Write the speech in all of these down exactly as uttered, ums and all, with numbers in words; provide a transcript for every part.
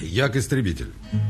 Як-истребитель.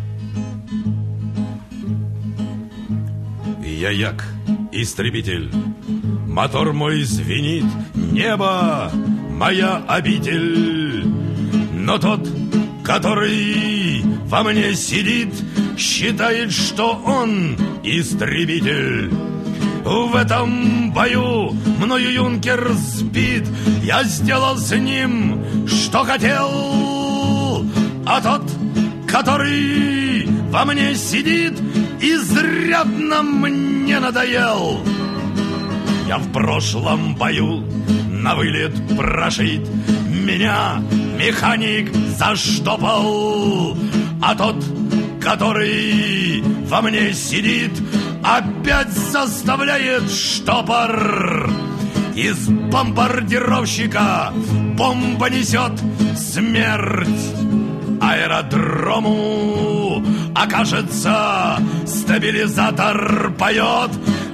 Я як, истребитель. Мотор мой звенит, небо моя обитель. Но тот, который во мне сидит, считает, что он истребитель. В этом бою мною юнкер сбит. Я сделал с ним, что хотел. А тот, который во мне сидит, изрядно мне надоел. Я в прошлом бою на вылет прошит. Меня механик заштопал. А тот, который во мне сидит, опять заставляет штопор. Из бомбардировщика бомба несет смерть. Аэродрому окажется, стабилизатор поет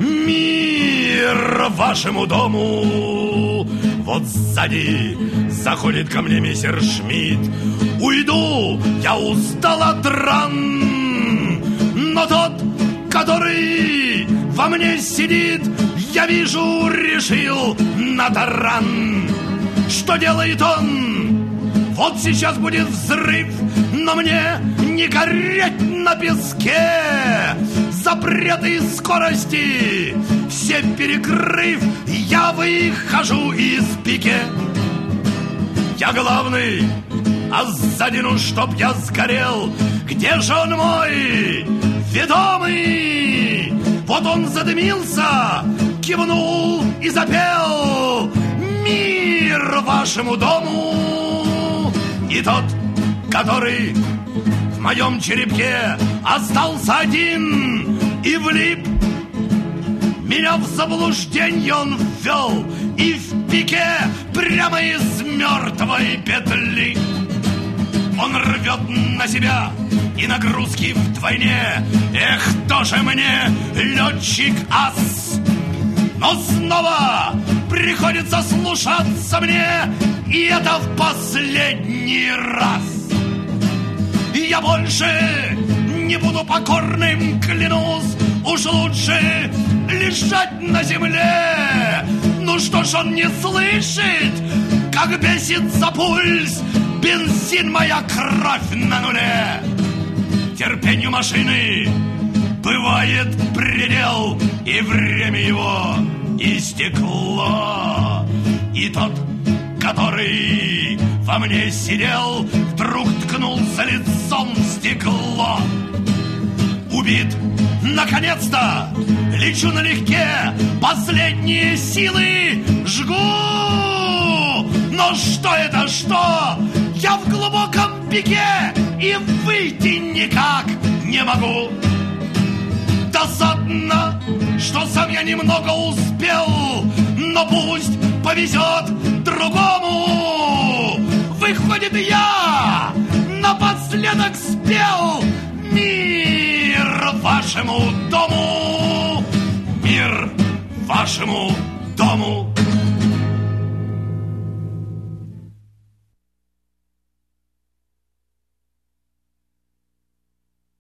мир вашему дому. Вот сзади заходит ко мне мистер Шмидт. Уйду, я устал от ран. Но тот, который во мне сидит, я вижу, решил на таран. Что делает он? Вот сейчас будет взрыв, но мне не гореть на песке. Запреты скорости все перекрыв, я выхожу из пике. Я главный, а сзади, ну чтоб я сгорел. Где же он мой ведомый? Вот он задымился, кивнул и запел мир вашему дому. И тот, который в моем черепке остался один и влип, меня в заблужденье он ввел и в пике прямо из мертвой петли. Он рвет на себя и нагрузки вдвойне. Эх, тоже мне летчик-ас. Но снова приходится слушаться мне, и это в последний раз. Я больше не буду покорным, клянусь. Уж лучше лежать на земле. Ну что ж он не слышит, как бесится пульс, бензин, моя кровь на нуле. Терпению машины бывает предел, и время его истекло. И тот, который во мне сидел, вдруг ткнулся лицом в стекло. Убит, наконец-то, лечу налегке, последние силы жгу. Но что это, что? Я в глубоком пике и выйти никак не могу. Досадно, что сам я немного успел, но пусть повезет другому. Выходит, я напоследок спел мир вашему дому. Мир вашему дому.